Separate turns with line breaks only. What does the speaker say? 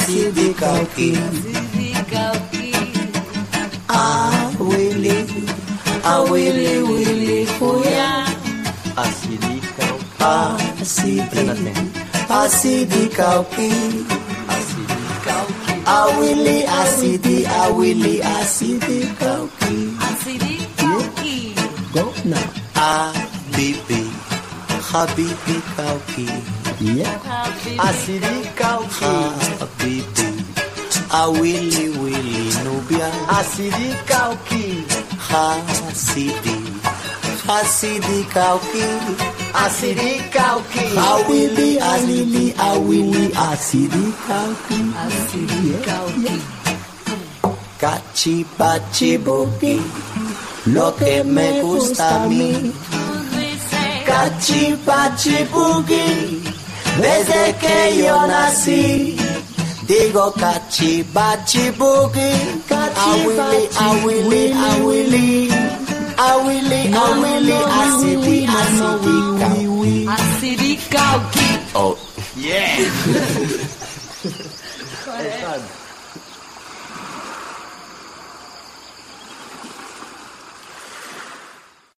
asidikauki. Awili wili kuya asidikauki. Awili asidikauki. Go now. Habibi kauki.
Asidikauki.
Habibi. Awili wili nubia.
Asidikauki.
Hasidikauki.
Asidikauki.
Awili asidikauki. Cachi bugi. Lo que me gusta a mí. Cachi bugi. Desde que yo nací. Digo cachi bugi. Awili asidikauki.
Oh yeah.